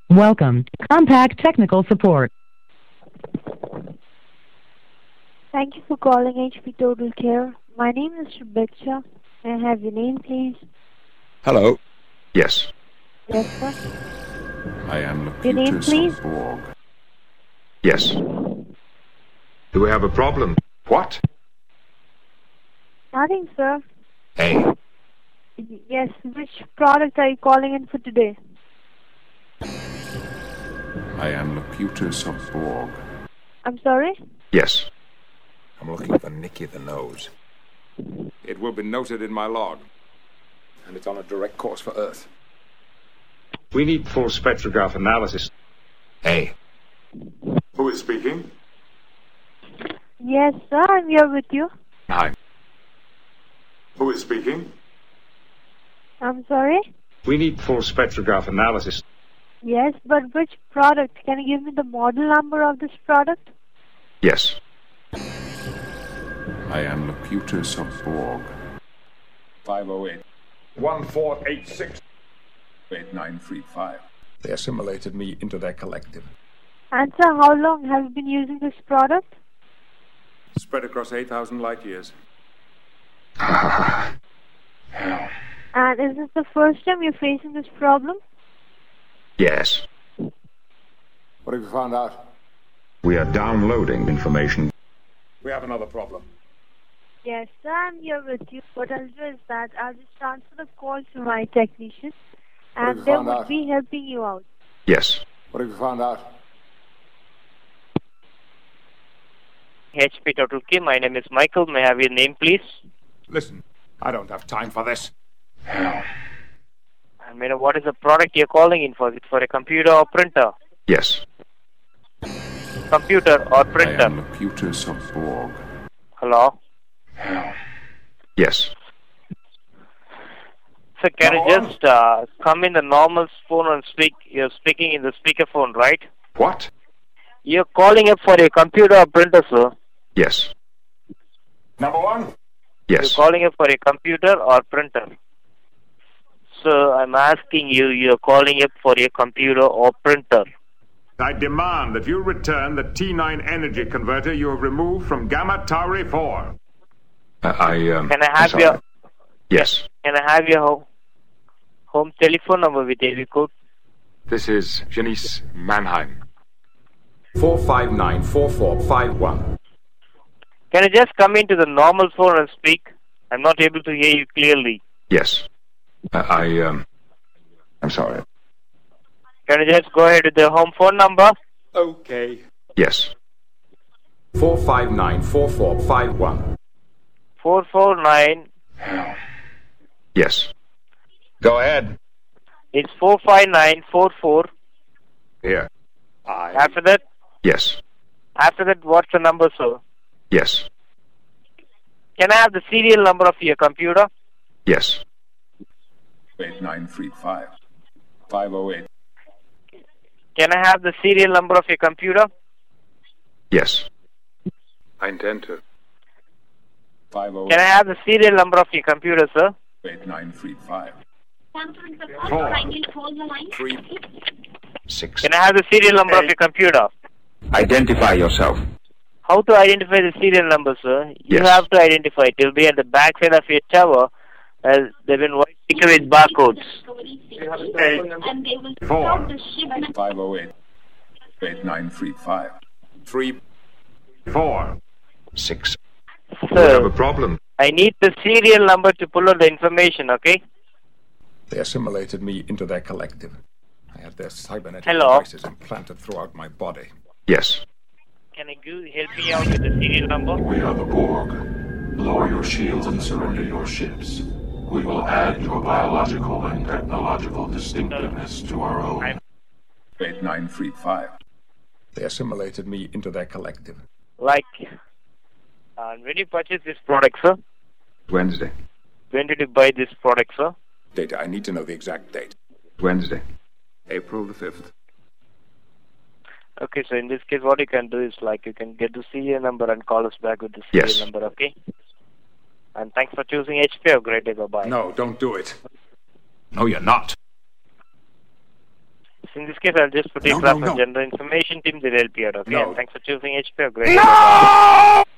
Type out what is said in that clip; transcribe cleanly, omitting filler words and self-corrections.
Welcome to Compact Technical Support. Thank you for calling HP Total Care. My name is Rebecca. May I have your name, please? Hello. Yes. Yes, sir. I am Your name, Locutus please? of Borg. Yes. Do we have a problem? What? Nothing, sir. Hey. Yes, which product are you calling in for today? I am Locutus of Borg. I'm sorry? Yes. I'm looking for Nicky the Nose. It will be noted in my log. And it's on a direct course for Earth. We need full spectrograph analysis. Hey. Who is speaking? Yes, sir, I'm here with you. Hi. Who is speaking? I'm sorry? We need full spectrograph analysis. Yes, but which product? Can you give me the model number of this product? Yes. I am Locutus of Borg. 508. 1486. 8935. They assimilated me into their collective. And sir, how long have you been using this product? Spread across 8,000 light years. And is this the first time you're facing this problem? Yes. What have you found out? We are downloading information. We have another problem. Yes, sir, I'm here with you. What I'll do is that I'll just transfer the call to my technician have and you they found will out? be helping you out. Yes. What have you found out? HP Total Care. My name is Michael. May I have your name, please? Listen, I don't have time for this. And what is the product you're calling in for? Is it for a computer or printer? Yes. Computer or I printer? am Locutus of Borg. Hello? Yes. So can you just come in the normal phone and speak? You're speaking in the speakerphone, right? What? You're calling up for a computer or printer, sir? Yes. Number one? Yes. You're calling up for a computer or printer? So I'm asking you, you're calling up for a computer or printer? I demand that you return the T9 energy converter you have removed from Gamma Tauri 4. Can I I'm have sorry. your Yes. Can I have your home telephone number with area code? This is Janice Mannheim. 4594451. Can you just come into the normal phone and speak? I'm not able to hear you clearly. Yes. I'm sorry. Can you just go ahead with the home phone number? Okay. Yes. 4594451. 449. Yes. Go ahead. It's 45944. Here. After that? Yes. After that, what's the number, sir? Yes. Can I have the serial number of your computer? Yes. 8935. 508. Can I have the serial number of your computer? Yes. I intend to. 508. Can I have the serial number of your computer, sir? 8935. 3 6. Can I have the serial number of your computer? Identify yourself. How to identify the serial number, sir? You Yes. have to identify it. It will be at the back side of your tower. They've been white sticker with barcodes. 4. 508. 8935. 3 4. 6. We have a Sir, problem. I need the serial number to pull out the information, okay? They assimilated me into their collective. I had their cybernetic Hello? devices implanted throughout my body. Yes. Can you help me out with the serial number? We are the Borg. Lower your shields and surrender your ships. We will add your biological and technological distinctiveness to our own. 8935. They assimilated me into their collective. Like, when you purchase this product, sir? Wednesday. When did you buy this product, sir? Data. I need to know the exact date. Wednesday. April the 5th. Okay, so in this case, what you can do is like you can get the serial number and call us back with the serial Yes. number, okay? And thanks for choosing HP. Have a great day. Bye-bye. No, don't do it. No, you're not. In this case, I'll just put it No, from no. general information team. They'll help you out. Okay. No. And thanks for choosing HP. Great. No!